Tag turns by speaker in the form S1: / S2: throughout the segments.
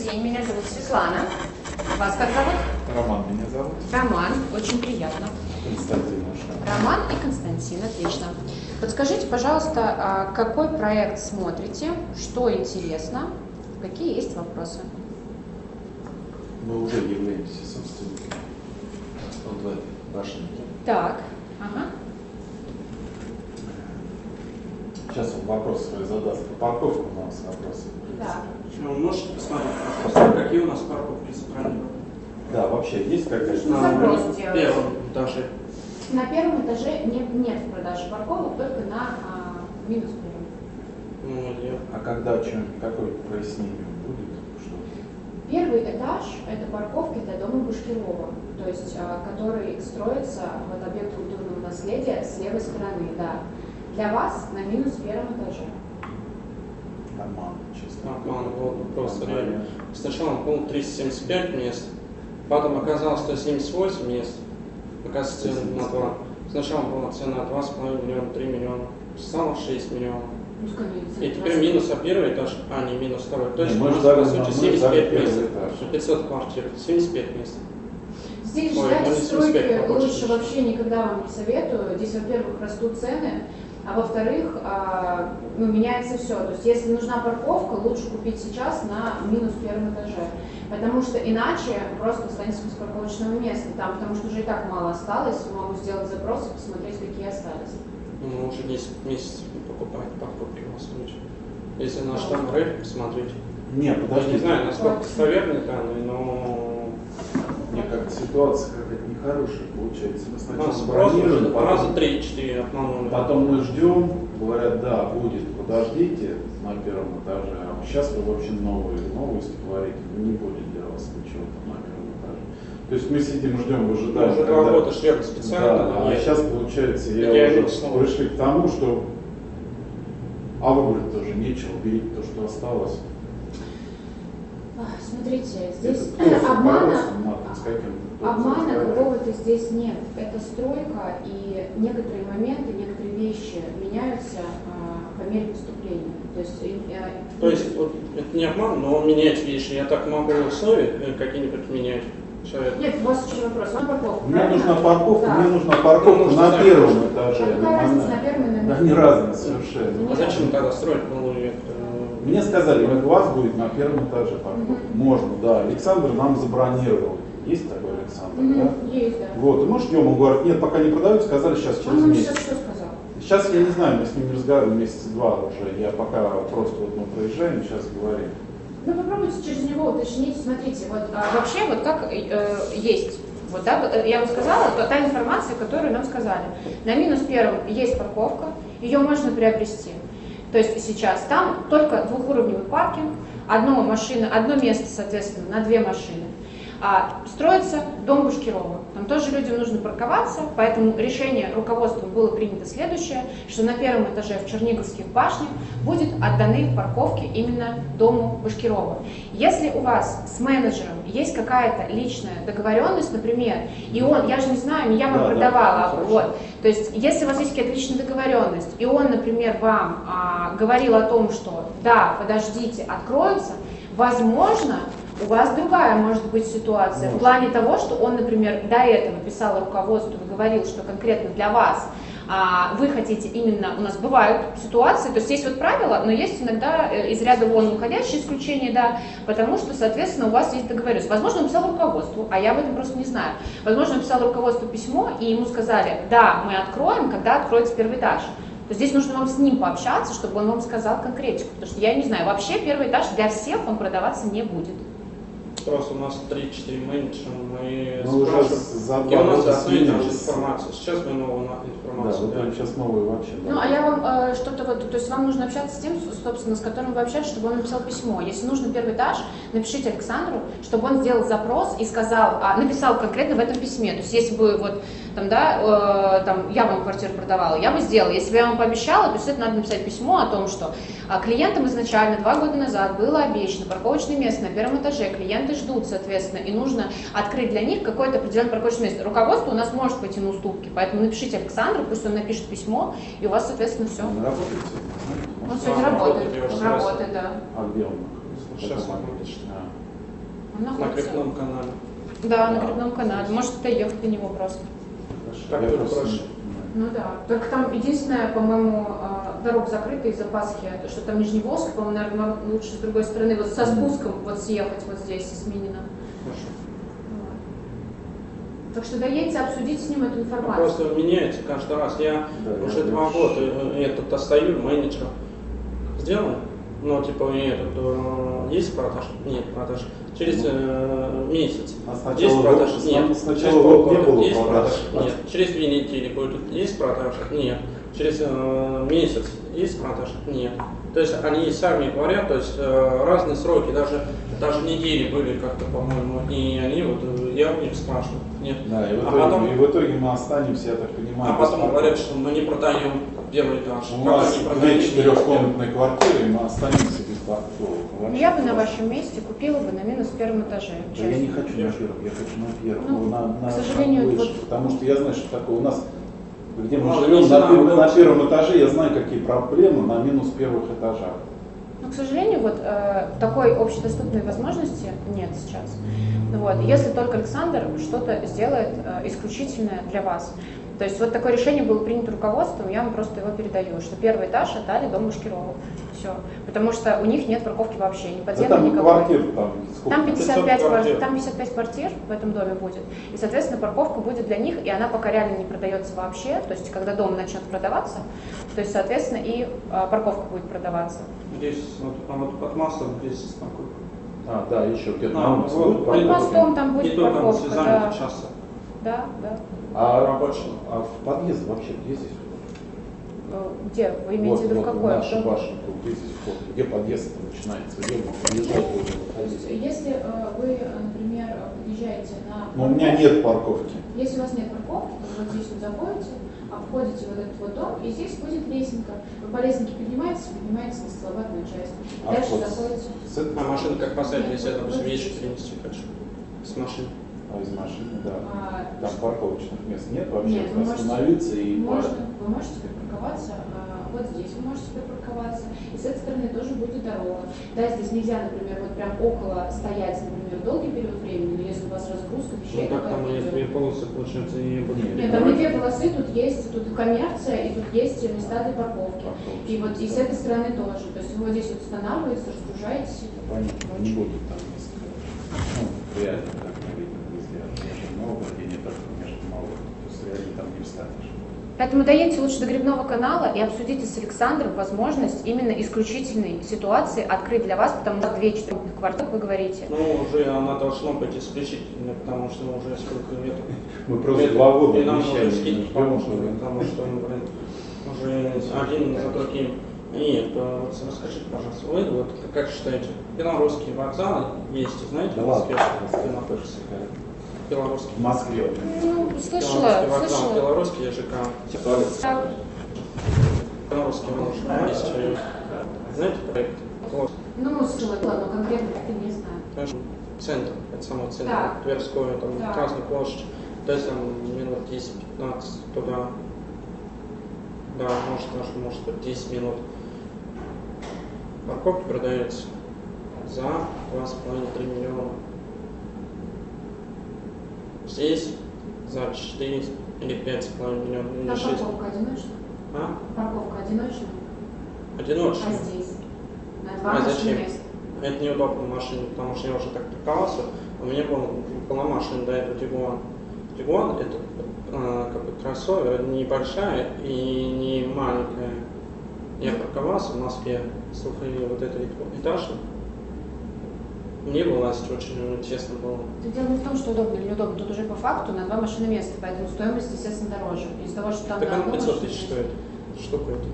S1: день, меня зовут Светлана. Вас как зовут?
S2: Роман меня зовут.
S1: Роман, очень приятно.
S2: Константин.
S1: Роман и Константин, отлично. Подскажите, пожалуйста, какой проект смотрите, что интересно, какие есть вопросы?
S2: Мы уже являемся собственниками вот в этой башенке.
S1: Так, ага.
S2: Сейчас он вопрос свой задаст. По парковку у нас вопросы.
S1: Да.
S3: Можете посмотреть, пожалуйста, какие у нас парковки забронированы?
S2: Да, вообще есть какая-то...
S1: Запрос
S3: На
S1: делать.
S3: первом этаже.
S1: На первом этаже нет в продаже парковок, только на минус первом.
S2: А когда что-нибудь, какое прояснение будет? Что?
S1: Первый этаж – это парковки для дома Башкирова, то есть который строится вот объект культурного наследия с левой стороны, да. Для вас на минус первом этаже.
S2: Нормально, честно.
S3: Нормально, было бы просто реально. Сначала он был 375 мест, потом оказалось 178 мест. Оказывается, цена на 2. Сначала была цена 2,5 миллиона, 3 миллиона, стало 6 миллионов. И теперь минус первый этаж, не минус второй. Точно, у нас по сути 75 мест. 500 квартир, 75 мест.
S1: Здесь ждать стройки лучше вообще никогда вам не советую. Здесь, во-первых, растут цены, а во-вторых, меняется все. То есть, если нужна парковка, лучше купить сейчас на минус первом этаже. Потому что иначе просто останется без парковочного места там, потому что уже и так мало осталось. Могу сделать запрос и посмотреть, какие остались.
S3: Мы уже 10 месяцев не покупаем парковки в Москве. Если наш там рейд посмотреть.
S2: Не, подожди.
S3: Я не знаю, насколько достоверные данные, но...
S2: Мне как-то ситуация какая-то нехорошая получается. Мы
S3: Нас
S2: сначала бронируем,
S3: раза 3-4 обманули.
S2: потом мы ждем, говорят, да, будет, подождите на первом этаже, а сейчас вы вообще новости говорите, не будет для вас ничего там на первом этаже. То есть мы сидим, ждем, выжидаем.
S3: Уже 2 года ждем специально.
S2: Да, а сейчас, получается, пришли к тому, что выбрать тоже нечего, берите то, что осталось.
S1: Смотрите, здесь обмана какого-то здесь нет. Это стройка, и некоторые моменты, некоторые вещи меняются по мере поступления.
S3: То есть вот, это не обман, но менять вещи. Я так могу условия какие-нибудь менять?
S1: Нет, у вас еще вопрос. Вам парковка.
S2: Мне нужна парковка,
S1: да.
S2: Мне нужна парковка на первом этаже.
S1: Какая разница на первом и на
S2: Да, не разница совершенно.
S3: А зачем тогда строить новую?
S2: Мне сказали, у вас будет на первом этаже парковка. Можно, да. Александр нам забронировал. Есть такой Александр, да?
S1: Есть, да.
S2: Вот, и мы ждем, он говорит, нет, пока не продают, сказали, сейчас через
S1: Он нам
S2: месяц.
S1: сейчас что сказал?
S2: Сейчас я не знаю, мы с ним разговариваем месяца 2 уже. Я пока просто вот мы проезжаем, сейчас говорим.
S1: Ну попробуйте через него уточнить. Смотрите, вот вообще вот как есть. Вот, да, я вам сказала, та информация, которую нам сказали. На минус первом есть парковка, ее можно приобрести. То есть сейчас там только двухуровневый паркинг, одно место, соответственно, на 2 машины. Строится дом Башкирова. Там тоже людям нужно парковаться, поэтому решение руководством было принято следующее, что на первом этаже в Черниговских башнях будет отданы парковки именно дому Башкирова. Если у вас с менеджером есть какая-то личная договоренность, например, и он, я же не знаю, не я вам продавала, вот, то есть если у вас есть какая-то личная договоренность, и он, например, вам говорил о том, что да, подождите, откроется, возможно, у вас другая может быть ситуация в плане того, что он, например, до этого писал руководству и говорил, что конкретно для вас вы хотите именно, у нас бывают ситуации, то есть есть вот правила, но есть иногда из ряда вон уходящие исключения, да, потому что, соответственно, у вас есть договоренность. Возможно, он писал руководству, а я об этом просто не знаю. Возможно, он писал руководству письмо, и ему сказали, да, мы откроем, когда откроется первый этаж. То здесь нужно вам с ним пообщаться, чтобы он вам сказал конкретику, потому что я не знаю, вообще первый этаж для всех он продаваться не будет.
S3: Просто у нас 3-4 менеджера, мы
S2: спрашиваем,
S3: и у нас одна и та же информация. Сейчас мы новую информацию.
S2: Да, сейчас новую вообще. Да.
S1: Ну, а я вам что-то вот, то есть вам нужно общаться с тем, собственно, с которым вы общаетесь, чтобы он написал письмо. Если нужно первый этаж, напишите Александру, чтобы он сделал запрос и сказал, написал конкретно в этом письме. То есть если бы вот там, да, там я вам квартиру продавала, я бы сделала. Если бы я вам пообещала, то есть это надо написать письмо о том, что клиентам изначально 2 года назад было обещано парковочное место на первом этаже, клиенты ждут, соответственно, и нужно открыть для них какое-то определенное парковочное место. Руководство у нас может пойти на уступки, поэтому напишите Александру, пусть он напишет письмо, и у вас, соответственно, все.
S2: Он работает сегодня?
S1: Он сегодня работает, да.
S2: А где он?
S3: Сейчас
S1: Он
S3: На
S1: находится-
S3: Крепном канале.
S1: Да, на Грибном канале. Может, доехать до него просто.
S3: Так
S2: Я
S3: будет
S2: просто
S3: проще.
S2: не-
S1: Ну да. Только там единственное, по-моему, дорога закрыта из-за Пасхи, что там Нижневолжск, по-моему, наверное, лучше с другой стороны, вот со спуском вот съехать вот здесь, с Минина.
S3: Хорошо.
S1: Вот. Так что доедете, обсудите с ним эту информацию.
S3: Просто меняется каждый раз. Я
S2: Да,
S3: уже
S2: я
S3: 2
S2: понимаю.
S3: года этот остаю, менеджер сделаю. Ну, типа, и этот, есть продаж? Нет продаж. Через месяц.
S2: А сначала
S3: Есть продаж?
S2: год-
S3: Нет.
S2: сначала
S3: Через
S2: год
S3: полгода
S2: не было
S3: есть
S2: продаж?
S3: Нет. Через 2 недели будет. Есть продажи? Нет. Через месяц есть продаж? Нет. То есть они сами говорят, то есть разные сроки, даже недели были как-то, по-моему, и они вот, я у них спрашиваю, нет.
S2: Да, и в
S3: А
S2: итоге,
S3: потом-
S2: и в итоге мы останемся, я так понимаю,
S3: А потом
S2: без
S3: говорят, что мы не продаем первый этаж.
S2: У
S3: Пока
S2: нас
S3: не
S2: 2
S3: продаем.
S2: 4-комнатные квартиры, и мы останемся без парковок.
S1: Ну, я бы на вашем месте купила бы на минус первом этаже.
S2: Да я
S1: честно.
S2: не хочу на первом, я хочу на первом.
S1: Ну,
S2: на
S1: к сожалению,
S2: выше,
S1: вот-
S2: потому что я знаю, что такое у нас, где мы
S3: Ну,
S2: живем,
S3: не знаю,
S2: на
S3: вот-
S2: первом этаже, я знаю, какие проблемы на минус первых этажах.
S1: Но, к сожалению, вот такой общедоступной возможности нет сейчас. Ну, вот, если только Александр что-то сделает исключительное для вас. То есть вот такое решение было принято руководством, я вам просто его передаю, что первый этаж отдали дом Башкирову. Все. Потому что у них нет парковки вообще, ни
S2: Да
S1: подземной,
S2: там
S1: никакой.
S2: квартир, там сколько?
S1: Там 55
S3: 500 квартир.
S1: там 55 квартир в этом доме будет. И, соответственно, парковка будет для них, и она пока реально не продается вообще. То есть, когда дом начнет продаваться, то есть, соответственно, и парковка будет продаваться.
S3: Здесь, вот под мостом, здесь такой.
S2: А, да, еще где-то
S3: А,
S2: на улице
S3: вот,
S2: будет
S1: Под
S2: парковка.
S1: мостом там будет
S3: Не только там
S1: парковка,
S3: слезами
S1: да.
S3: часто.
S1: Да, да.
S2: А,
S3: Рабочий.
S2: а в подъезд вообще где здесь?
S1: Где? Вы имеете в виду какой?
S2: наша
S1: Дом?
S2: башня, где здесь вход? Где подъезд начинается? Где мы подъезжаем, будем
S1: То есть,
S2: выходить?
S1: если вы, например, подъезжаете на...
S2: Но у меня нет парковки.
S1: Если у вас нет парковки, то вот здесь вот заходите, обходите вот этот вот дом, и здесь будет лесенка. Вы по лесенке поднимаетесь на столоватную часть.
S2: А
S1: Дальше
S2: вот
S1: заходите.
S2: с этой
S3: А машину как поставить, если я,
S1: Вот
S3: допустим,
S1: здесь.
S3: вещи перенести хочу? С машины.
S2: а из машины, да.
S1: А,
S2: Там парковочных мест нет вообще.
S1: Нет, вы можете-
S2: Остановиться и
S1: вы можете припарковаться, вот здесь вы можете припарковаться, и с этой стороны тоже будет дорога. Да, здесь нельзя, например, вот прям около стоять, например, долгий период времени, но если у вас разгрузка
S3: Ну
S1: вещей,
S3: как там
S1: какая-то
S3: есть
S1: идет.
S3: 2 полосы, получается, и не будет.
S1: Нет, там не две полосы, тут есть, тут коммерция, и тут есть места для парковки. И вот и с этой стороны тоже. То есть вы вот здесь вот останавливаетесь, разгружаетесь.
S2: Понятно, не будет там места. Ну, реально, как на видно, везде. Очень много, где нет, так, конечно, мало. То есть реально там не встанешь.
S1: Поэтому доедьте лучше до Грибного канала и обсудите с Александром возможность именно исключительной ситуации открыть для вас, потому что 2 4-комнатных квартиры, как вы говорите.
S3: Ну, уже она должна быть исключительной, потому что уже сколько лет.
S2: Мы просто 2 года
S3: И нам
S2: обещали,
S3: уже скидки
S2: ждем,
S3: положены, потому что, блин, уже один за другим. Нет, вот расскажите, пожалуйста, вы вот как считаете, белорусский вокзал есть, знаете,
S2: Да
S3: в
S2: ладно,
S3: Москве, где находится? Белорусский.
S2: в Москве.
S1: Ну, слышала,
S3: Белорусский вокзал,
S1: слышала.
S3: белорусский ЖК.
S1: Так,
S3: Белорусский вокзал есть, знаете, проект? Вот,
S1: ну, слышала, ладно, конкретно это не знаю.
S3: конечно, центр, это самый центр,
S1: Так.
S3: Тверское, там,
S1: Так.
S3: Красная площадь, то есть там минут 10-15 туда. Да, может быть 10 минут. Парковки продаются за 2,5-3 миллиона. Здесь за 4 или 5,5 миллионов, или
S1: Там
S3: 6.
S1: парковка одиночная.
S3: А?
S1: Парковка одиночная.
S3: Одиночный.
S1: А здесь? На 2
S3: А
S1: машины
S3: зачем?
S1: места.
S3: Это неудобно в машине, потому что я уже так парковался. У меня была машина до этого Тигуан. Тигуан это как бы кроссовер, небольшая и не маленькая. Я парковался в Москве, слухали вот это этажно. Мне вылазить очень тесно было.
S1: Дело не в том, что удобно или неудобно, тут уже по факту на 2 машины места, поэтому стоимость, естественно, дороже. Из-за того, что там
S3: Так
S1: на
S3: она
S1: одну
S3: 500
S1: машину
S3: тысяч
S1: место-
S3: стоит. Штука эта.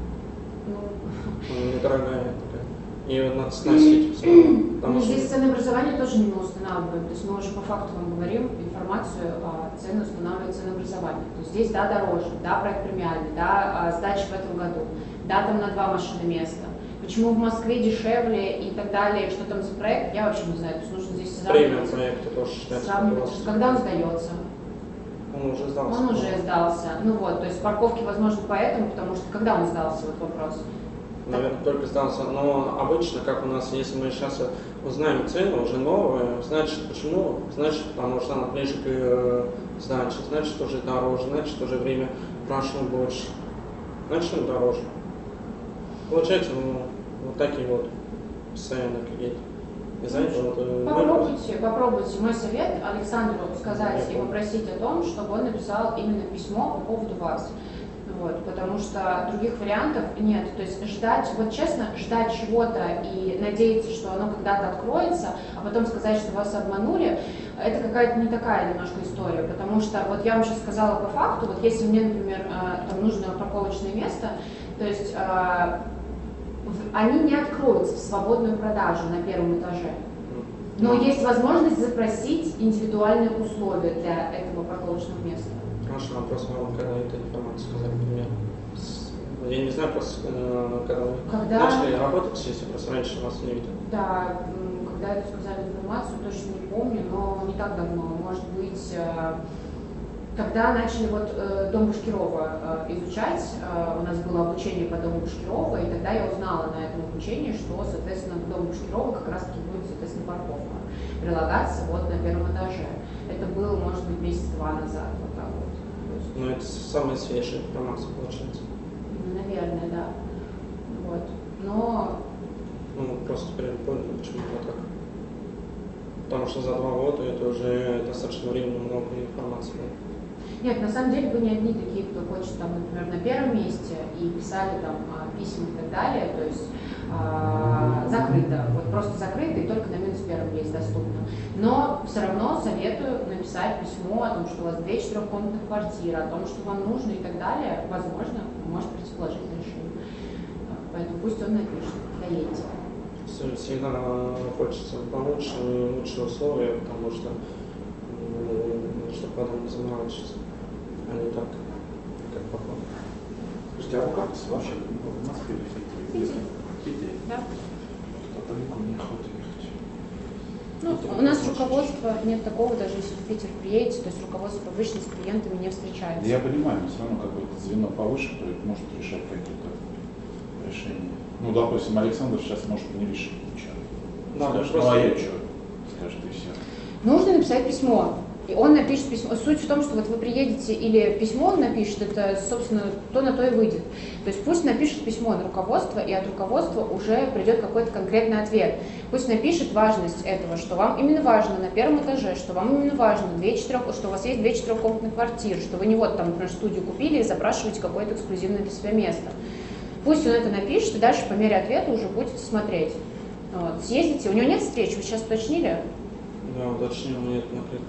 S1: Ну,
S3: Недорогая такая. Ее надо сносить. Потому
S1: ну,
S3: что
S1: здесь ценообразование тоже не мы устанавливаем. То есть мы уже по факту вам говорим информацию, цены устанавливает ценообразование. То есть здесь, да, дороже, да, проект премиальный, да, сдача в этом году, да, там на 2 машины места. Почему в Москве дешевле и так далее, что там за проект, я вообще не знаю. То есть нужно здесь
S3: премиум
S1: сравнивать.
S3: проекты тоже считается.
S1: Сравнивать, что когда он сдается.
S3: Он уже сдался.
S1: Он уже сдался. Ну вот, то есть парковки, возможно, поэтому, потому что когда он сдался, вот вопрос.
S3: наверное, только сдался. Но обычно, как у нас, если мы сейчас узнаем цену, уже новые, значит, почему? Значит, потому что она ближе к сдаче, значит, тоже дороже, значит, тоже время прошло больше, значит, дороже. Получается, вот такие вот постоянно какие-то. Из-за этого
S1: Попробуйте. Мой совет Александру сказать и попросить о том, чтобы он написал именно письмо по поводу вас. Вот, потому что других вариантов нет. То есть ждать, вот честно, ждать чего-то и надеяться, что оно когда-то откроется, а потом сказать, что вас обманули, это какая-то не такая немножко история. Потому что, вот я вам сейчас сказала по факту, вот если мне, например, там нужно парковочное место, то есть они не откроются в свободную продажу на первом этаже. Но есть возможность запросить индивидуальные условия для этого парковочного места.
S3: Хороший вопрос, вам когда эту информацию сказали, например? Я не знаю, просто когда вы начали работать, если просто раньше вас не видел.
S1: Да, когда это сказали информацию, точно не помню, но не так давно. Может быть, когда начали вот дом Башкирова изучать, у нас было обучение по дому Башкирова, и тогда я узнала на этом обучении, что, соответственно, к дому Башкирова как раз-таки будет, соответственно, парковка прилагаться вот на первом этаже. Это было, может быть, месяца-два назад, вот так вот.
S3: Ну, это самая свежая информация, получается.
S1: Наверное, да. Вот. Но...
S3: Ну, просто теперь не понял, почему вот так. Потому что за 2 года это уже достаточно времени много информации.
S1: Нет, на самом деле вы не одни такие, кто хочет, там, например, на первом месте и писали там письма и так далее, то есть закрыто, вот просто закрыто и только на -1 есть доступно. Но все равно советую написать письмо о том, что у вас 2 4-комнатных квартиры, о том, что вам нужно и так далее, возможно, может прийти положительное решение. Поэтому пусть он напишет, доедете.
S3: Всегда хочется получше, лучшие условия, потому что чтобы потом не заморачиваться, а не так, как попало.
S2: Слушайте, а вы как вообще в Москве или в Питере? В Питере?
S1: Да.
S2: Что далеко не охота ехать.
S1: Ну, у нас руководства нет такого, даже если в Питер приедете, то есть руководство обычно с клиентами не встречается.
S2: Я понимаю, но все равно какое-то звено повыше, то это может решать какие-то решения. Ну, допустим, Александр сейчас может не решить ничего.
S3: Да,
S2: скажет,
S3: просто...
S2: ну а я что? Скажет, и все.
S1: Нужно написать письмо. И он напишет письмо. Суть в том, что вот вы приедете или письмо он напишет, это, собственно, то на то и выйдет. То есть пусть напишет письмо на руководство, и от руководства уже придет какой-то конкретный ответ. Пусть напишет важность этого, что вам именно важно на первом этаже, что вам именно важно что у вас есть 2 4-комнатных квартиры, что вы не вот там, например, студию купили и запрашиваете какое-то эксклюзивное для себя место. Пусть он это напишет, и дальше по мере ответа уже будете смотреть. Вот. Съездите. У него нет встреч, вы сейчас уточнили?
S3: Да, уточнил, нет, накрыто.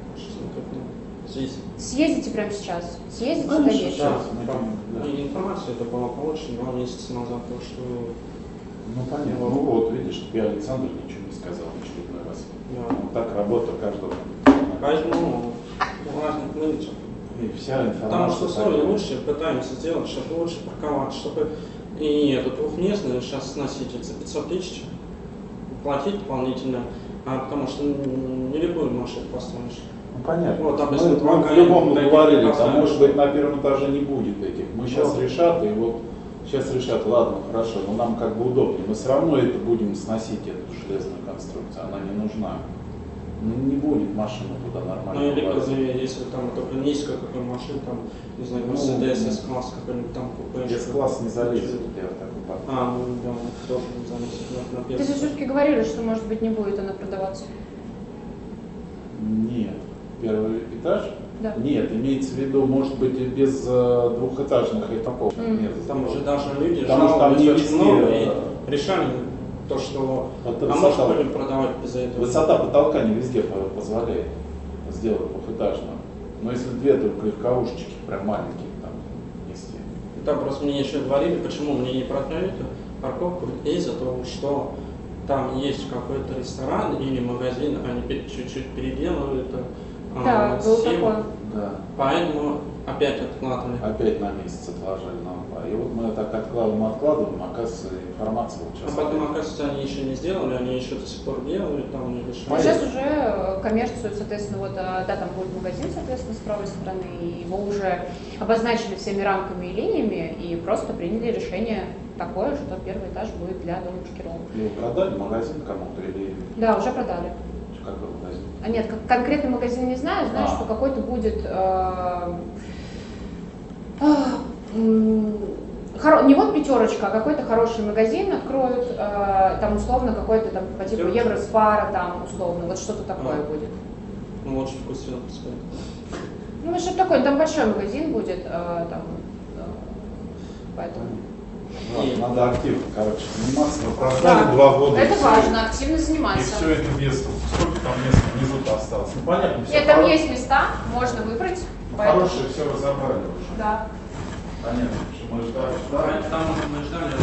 S3: Здесь.
S1: Съездите прямо сейчас. Съездите,
S2: Конечно,
S1: доедете.
S3: Да. И информация это была получена 2 месяца назад, то что...
S2: Ну понятно. Ну вот, видишь, тебе Александр ничего не сказал в очередной раз.
S3: Да.
S2: Вот так работа каждого.
S3: Поэтому разных менеджеров.
S2: И вся информация.
S3: Потому что условия лучше, пытаемся сделать, чтобы лучше парковать, чтобы и это двухместное сейчас сносить за 500 тысяч, платить дополнительно, потому что не любую машину поставишь.
S2: Ну понятно.
S3: Вот,
S2: мы по-любому
S3: такие
S2: говорили, там
S3: поставили.
S2: может быть на первом этаже не будет этих. Мы сейчас
S3: Вот.
S2: решат, и вот сейчас решат, ладно, хорошо, но нам как бы удобнее. Мы все равно это будем сносить, эту железную конструкцию, она не нужна. Ну, не будет машина туда нормально.
S3: Ну или
S2: влазить.
S3: если там только низкая какая машина, там, не знаю, Mercedes S-класс какой-нибудь там купаешь.
S2: С-класс не залезет, я в такой парк.
S3: Ну да, тоже не залезет на
S1: Ты же
S3: первый.
S1: все-таки говорили, что, может быть, не будет она продаваться.
S2: Нет. Первый этаж?
S1: Да.
S2: Нет, имеется в виду, может быть, и без двухэтажных этапов. Нет,
S3: Там уже даже люди
S2: потому что там не
S3: очень
S2: везде,
S3: много и решали то, что может будем продавать без этого.
S2: Высота потолка не везде позволяет сделать двухэтажную. Но если 2 только легковушечки, прям маленькие там нести.
S3: И там просто мне еще говорили, почему мне не продают парковку из-за того, что там есть какой-то ресторан или магазин, они чуть-чуть переделывают
S1: Да, был
S3: схему.
S1: такой.
S2: Да.
S3: Поэтому Опять откладывали.
S2: Опять на месяц отложили на онлайн. И вот мы так откладываем, оказывается, информация вот сейчас.
S3: А потом, оказывается, они еще не сделали, они еще до сих пор делают, там у них еще.
S1: Сейчас уже коммерцию, соответственно, вот, да, там будет магазин, соответственно, с правой стороны, и его уже обозначили всеми рамками и линиями, и просто приняли решение такое, что первый этаж будет для дома Шкирова.
S2: И вы продали магазин кому-то или
S1: Да, уже продали.
S2: какой магазин?
S1: А нет, конкретный магазин не знаю, знаю, что какой-то будет не вот пятерочка, а какой-то хороший магазин откроют, там условно какой-то там по типу Евроспара, там условно, вот что-то такое будет.
S3: Ну, очень вкусно, пускай.
S1: Ну, что-то такое, там большой магазин будет, там, поэтому.
S2: Ну, надо активно, короче, заниматься. Вы
S1: Да,
S2: продали 2 года.
S1: это
S2: и
S1: важно, активно
S2: И
S1: заниматься.
S2: все это без, сколько там мест внизу-то осталось? Ну, понятно, все
S1: Нет, там есть места, можно выбрать.
S2: хорошее все разобрали уже.
S1: Да.
S2: Понятно, что мы ждали.
S3: Там мы ждали